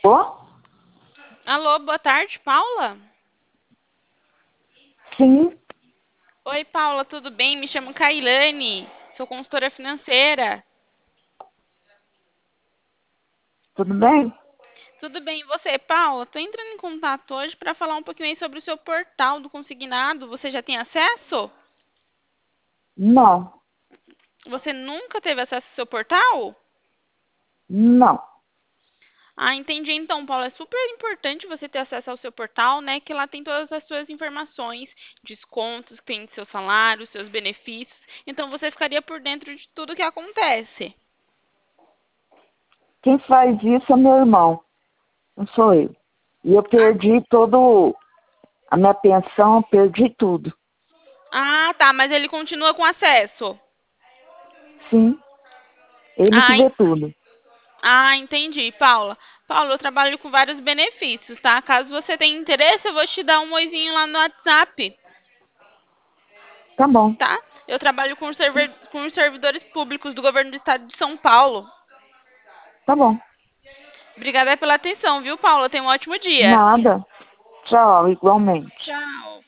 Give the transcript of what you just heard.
Ô? Alô, boa tarde, Paula? Sim, Oi, Paula, tudo bem? Me chamo Kailane, sou consultora financeira. tudo bem? Tudo bem, e você, Paula? Estou entrando em contato hoje para falar um pouquinho aí sobre o seu portal do consignado. Você já tem acesso? Não, Você nunca teve acesso ao seu portal? não. Ah, entendi. Então, Paula, é super importante você ter acesso ao seu portal, né? Que lá tem todas as suas informações, descontos, tem do seu salário, seus benefícios. Então, você ficaria por dentro de tudo que acontece. Quem faz isso é meu irmão, não sou eu. E eu Ah, perdi todo a minha pensão, perdi tudo. tá, mas ele continua com acesso. Sim, ele que Ah, vê tudo. entendi, Paula. Paula, eu trabalho com vários benefícios, tá? Caso você tenha interesse, eu vou te dar um oizinho lá no WhatsApp, Tá bom, tá? Eu trabalho com os servidores públicos do governo do estado de São Paulo. tá bom. Obrigada pela atenção, viu, Paula? Tenha um ótimo dia. Nada. Tchau, igualmente. Tchau.